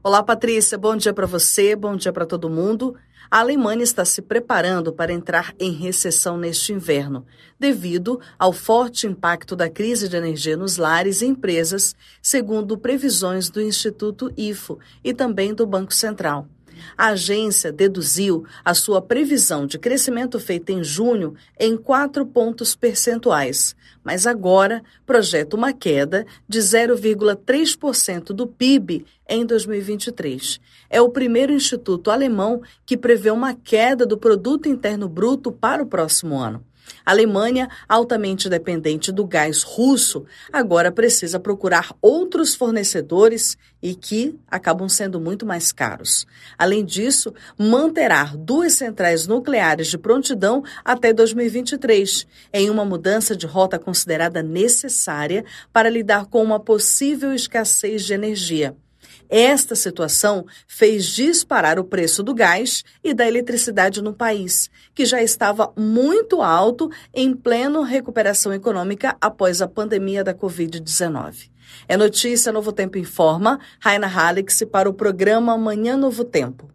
Olá, Patrícia. Bom dia para você, bom dia para todo mundo. A Alemanha está se preparando para entrar em recessão neste inverno, devido ao forte impacto da crise de energia nos lares e empresas, segundo previsões do Instituto IFO e também do Banco Central. A agência deduziu a sua previsão de crescimento feita em junho em 4 pontos percentuais, mas agora projeta uma queda de 0,3% do PIB em 2023. É o primeiro instituto alemão que prevê uma queda do Produto Interno Bruto para o próximo ano. A Alemanha, altamente dependente do gás russo, agora precisa procurar outros fornecedores e que acabam sendo muito mais caros. Além disso, manterá 2 centrais nucleares de prontidão até 2023, em uma mudança de rota considerada necessária para lidar com uma possível escassez de energia. Esta situação fez disparar o preço do gás e da eletricidade no país, que já estava muito alto em plena recuperação econômica após a pandemia da Covid-19. É notícia, Novo Tempo informa, Raina Hallex para o programa Amanhã Novo Tempo.